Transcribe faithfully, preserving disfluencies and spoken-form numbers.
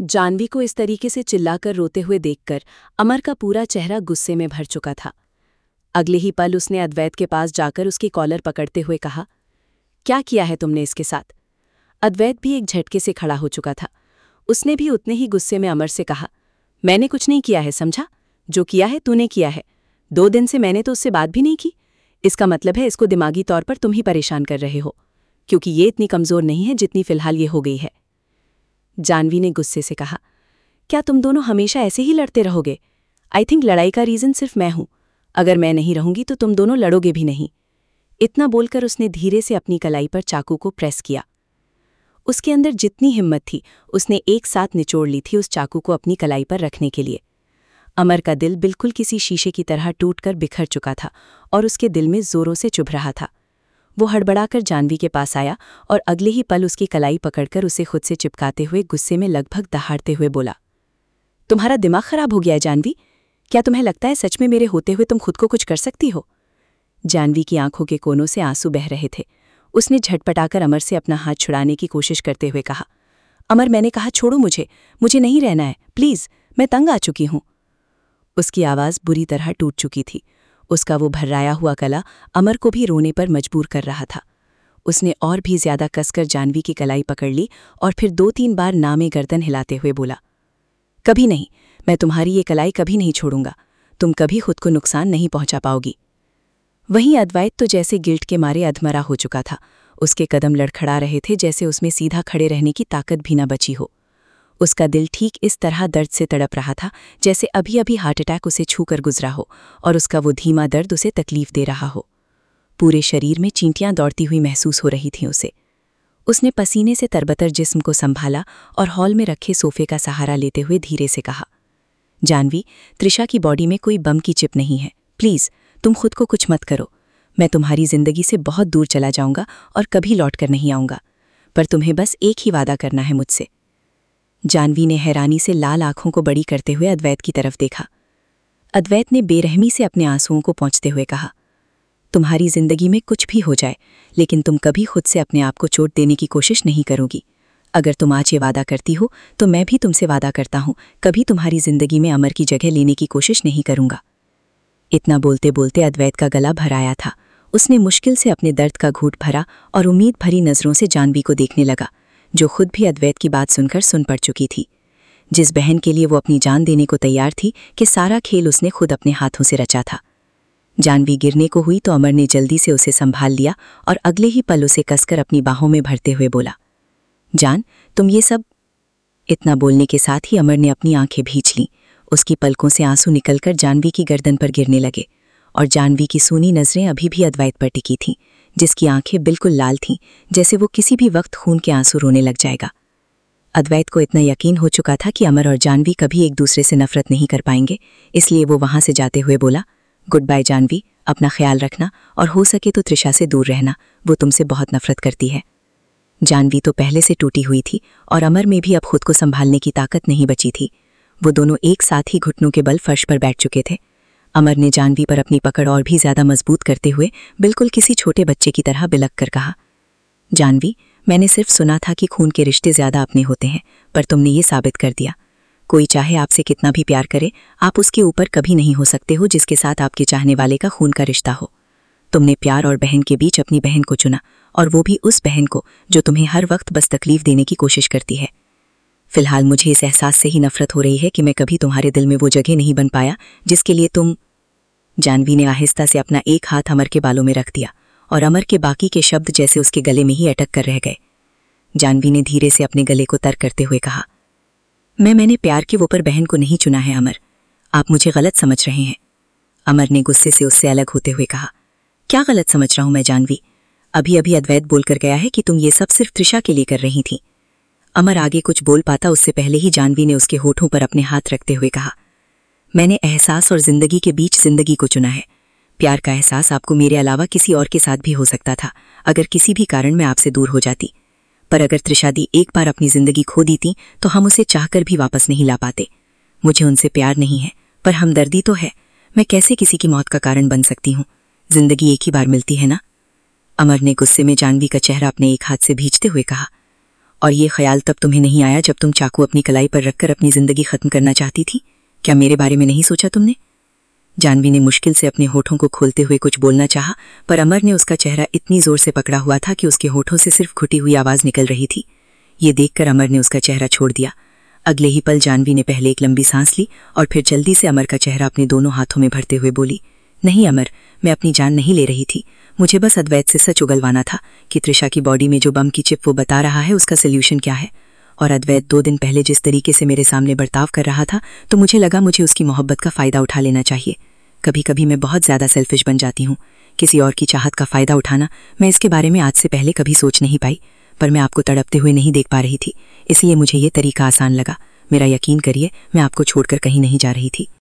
जानवी को इस तरीके से चिल्लाकर रोते हुए देखकर अमर का पूरा चेहरा गुस्से में भर चुका था। अगले ही पल उसने अद्वैत के पास जाकर उसकी कॉलर पकड़ते हुए कहा, क्या किया है तुमने इसके साथ? अद्वैत भी एक झटके से खड़ा हो चुका था। उसने भी उतने ही गुस्से में अमर से कहा, मैंने कुछ नहीं किया है, समझा? जो किया है तूने किया है। दो दिन से मैंने तो उससे बात भी नहीं की। इसका मतलब है इसको दिमागी तौर पर तुम ही परेशान कर रहे हो, क्योंकि ये इतनी कमज़ोर नहीं है जितनी फिलहाल ये हो गई है। जानवी ने गुस्से से कहा, क्या तुम दोनों हमेशा ऐसे ही लड़ते रहोगे? आई थिंक लड़ाई का रीज़न सिर्फ मैं हूं। अगर मैं नहीं रहूंगी तो तुम दोनों लड़ोगे भी नहीं। इतना बोलकर उसने धीरे से अपनी कलाई पर चाकू को प्रेस किया। उसके अंदर जितनी हिम्मत थी उसने एक साथ निचोड़ ली थी उस चाकू को अपनी कलाई पर रखने के लिए। अमर का दिल बिल्कुल किसी शीशे की तरह टूटकर बिखर चुका था और उसके दिल में जोरों से चुभ रहा था। वो हड़बड़ाकर जानवी के पास आया और अगले ही पल उसकी कलाई पकड़कर उसे खुद से चिपकाते हुए गुस्से में लगभग दहाड़ते हुए बोला, तुम्हारा दिमाग खराब हो गया है जानवी? क्या तुम्हें लगता है सच में मेरे होते हुए तुम खुद को कुछ कर सकती हो? जानवी की आंखों के कोनों से आंसू बह रहे थे। उसने झटपटाकर अमर से अपना हाथ छुड़ाने की कोशिश करते हुए कहा, अमर, मैंने कहा छोड़ो मुझे, मुझे नहीं रहना है, प्लीज़, मैं तंग आ चुकी हूं। उसकी आवाज़ बुरी तरह टूट चुकी थी। उसका वो भर्राया हुआ गला अमर को भी रोने पर मजबूर कर रहा था। उसने और भी ज्यादा कसकर जानवी की कलाई पकड़ ली और फिर दो तीन बार नामे गर्दन हिलाते हुए बोला, कभी नहीं, मैं तुम्हारी ये कलाई कभी नहीं छोड़ूंगा। तुम कभी खुद को नुकसान नहीं पहुंचा पाओगी। वहीं अद्वैत तो जैसे गिल्ट के मारे अधमरा हो चुका था। उसके कदम लड़खड़ा रहे थे जैसे उसमें सीधा खड़े रहने की ताकत भी न बची हो। उसका दिल ठीक इस तरह दर्द से तड़प रहा था जैसे अभी अभी हार्ट अटैक उसे छूकर गुजरा हो और उसका वो धीमा दर्द उसे तकलीफ दे रहा हो। पूरे शरीर में चींटियां दौड़ती हुई महसूस हो रही थीं उसे। उसने पसीने से तरबतर जिस्म को संभाला और हॉल में रखे सोफे का सहारा लेते हुए धीरे से कहा, जानवी, त्रिशा की बॉडी में कोई बम की चिप नहीं है। प्लीज़, तुम खुद को कुछ मत करो। मैं तुम्हारी जिंदगी से बहुत दूर चला जाऊंगा और कभी लौट कर नहीं आऊंगा, पर तुम्हें बस एक ही वादा करना है मुझसे। जानवी ने हैरानी से लाल आंखों को बड़ी करते हुए अद्वैत की तरफ देखा। अद्वैत ने बेरहमी से अपने आंसुओं को पोंछते हुए कहा, तुम्हारी जिंदगी में कुछ भी हो जाए, लेकिन तुम कभी खुद से अपने आप को चोट देने की कोशिश नहीं करोगी। अगर तुम आज ये वादा करती हो तो मैं भी तुमसे वादा करता हूं, कभी तुम्हारी जिंदगी में अमर की जगह लेने की कोशिश नहीं करूंगा। इतना बोलते बोलते अद्वैत का गला भर आया था। उसने मुश्किल से अपने दर्द का घूंट भरा और उम्मीद भरी नजरों से जानवी को देखने लगा, जो खुद भी अद्वैत की बात सुनकर सुन पड़ चुकी थी। जिस बहन के लिए वो अपनी जान देने को तैयार थी कि सारा खेल उसने खुद अपने हाथों से रचा था। जानवी गिरने को हुई तो अमर ने जल्दी से उसे संभाल लिया और अगले ही पल उसे कसकर अपनी बाहों में भरते हुए बोला, जान, तुम ये सब। इतना बोलने के साथ ही अमर ने अपनी आंखें भींच लीं। उसकी पलकों से आंसू निकलकर जानवी की गर्दन पर गिरने लगे और जानवी की सूनी नजरें अभी भी अद्वैत पर टिकी थीं, जिसकी आंखें बिल्कुल लाल थीं, जैसे वो किसी भी वक्त खून के आंसू रोने लग जाएगा। अद्वैत को इतना यकीन हो चुका था कि अमर और जानवी कभी एक दूसरे से नफरत नहीं कर पाएंगे, इसलिए वो वहां से जाते हुए बोला, गुड बाय जानवी, अपना ख्याल रखना और हो सके तो त्रिशा से दूर रहना, वो तुमसे बहुत नफरत करती है। जानवी तो पहले से टूटी हुई थी और अमर में भी अब खुद को संभालने की ताकत नहीं बची थी। वो दोनों एक साथ ही घुटनों के बल फर्श पर बैठ चुके थे। अमर ने जानवी पर अपनी पकड़ और भी ज्यादा मजबूत करते हुए बिल्कुल किसी छोटे बच्चे की तरह बिलक कर कहा, जानवी, मैंने सिर्फ सुना था कि खून के रिश्ते ज्यादा अपने होते हैं, पर तुमने ये साबित कर दिया। कोई चाहे आपसे कितना भी प्यार करे, आप उसके ऊपर कभी नहीं हो सकते हो जिसके साथ आपके चाहने वाले का खून का रिश्ता हो। तुमने प्यार और बहन के बीच अपनी बहन को चुना, और वो भी उस बहन को जो तुम्हें हर वक्त बस तकलीफ देने की कोशिश करती है। फिलहाल मुझे इस एहसास से ही नफरत हो रही है कि मैं कभी तुम्हारे दिल में वो जगह नहीं बन पाया जिसके लिए तुम। जानवी ने आहिस्ता से अपना एक हाथ अमर के बालों में रख दिया और अमर के बाकी के शब्द जैसे उसके गले में ही अटक कर रह गए। जानवी ने धीरे से अपने गले को तर करते हुए कहा, मैं मैंने प्यार के वो पर बहन को नहीं चुना है अमर, आप मुझे गलत समझ रहे हैं। अमर ने गुस्से से उससे अलग होते हुए कहा, क्या गलत समझ रहा हूं मैं जानवी? अभी अभी अद्वैत बोलकर गया है कि तुम ये सब सिर्फ त्रिशा के लिए कर रही थी। अमर आगे कुछ बोल पाता उससे पहले ही जानवी ने उसके होठों पर अपने हाथ रखते हुए कहा, मैंने एहसास और जिंदगी के बीच जिंदगी को चुना है। प्यार का एहसास आपको मेरे अलावा किसी और के साथ भी हो सकता था अगर किसी भी कारण मैं आपसे दूर हो जाती, पर अगर त्रिशा दी एक बार अपनी जिंदगी खो दी थी तो हम उसे चाहकर भी वापस नहीं ला पाते। मुझे उनसे प्यार नहीं है, पर हमदर्दी तो है। मैं कैसे किसी की मौत का कारण बन सकती हूँ? जिंदगी एक ही बार मिलती है ना। अमर ने गुस्से में जानवी का चेहरा अपने एक हाथ से भींचते हुए कहा और ये ख्याल तब तुम्हें नहीं आया जब तुम चाकू अपनी कलाई पर रखकर अपनी जिंदगी खत्म करना चाहती थी? क्या मेरे बारे में नहीं सोचा तुमने? जानवी ने मुश्किल से अपने होठों को खोलते हुए कुछ बोलना चाहा, पर अमर ने उसका चेहरा इतनी जोर से पकड़ा हुआ था कि उसके होठों से सिर्फ घुटी हुई आवाज निकल रही थी। ये देखकर अमर ने उसका चेहरा छोड़ दिया। अगले ही पल जानवी ने पहले एक लंबी सांस ली और फिर जल्दी से अमर का चेहरा अपने दोनों हाथों में भरते हुए बोली, नहीं अमर, मैं अपनी जान नहीं ले रही थी। मुझे बस अद्वैत से सच उगलवाना था कि त्रिशा की बॉडी में जो बम की चिप वो बता रहा है उसका सोल्यूशन क्या है। और अद्वैत दो दिन पहले जिस तरीके से मेरे सामने बर्ताव कर रहा था, तो मुझे लगा मुझे उसकी मोहब्बत का फ़ायदा उठा लेना चाहिए। कभी कभी मैं बहुत ज़्यादा सेल्फिश बन जाती हूँ। किसी और की चाहत का फ़ायदा उठाना, मैं इसके बारे में आज से पहले कभी सोच नहीं पाई, पर मैं आपको तड़पते हुए नहीं देख पा रही थी, इसलिए मुझे ये तरीका आसान लगा। मेरा यकीन करिए, मैं आपको छोड़कर कहीं नहीं जा रही थी।